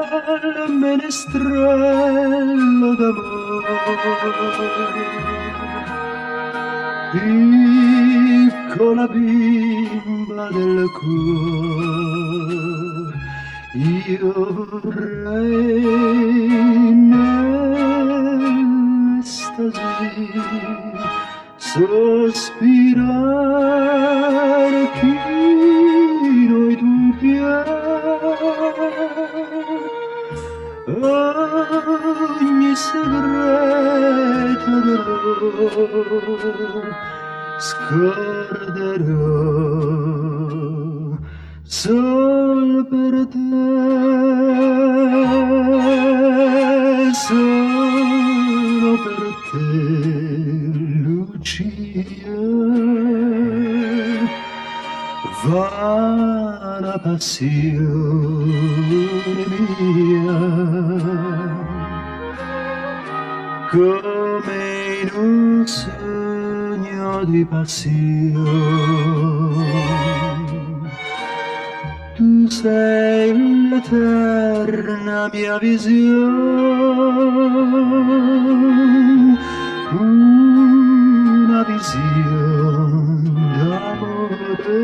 al menestrello d'amore. Piccola bimba del cuore, io vorrei nell'estasi sospirare chino i ogni segreto dolore scorderò sol per te, solo per te, Lucia. Vana passione mia, come in un sogno di passione. Tu sei l'eterna mia visione, una visione d'amore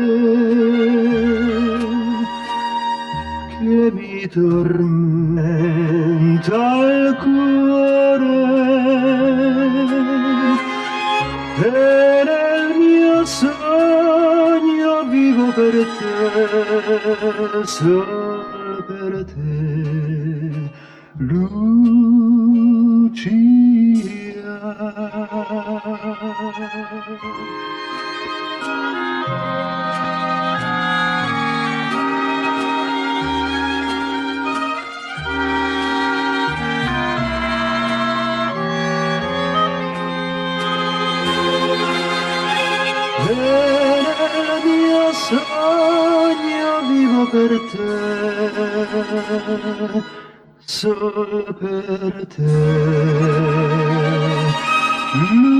che mi tormenta il cuore e nel mio sogno vivo per te, solo per te, Lucia. E nel mio sogno vivo per te, solo per te.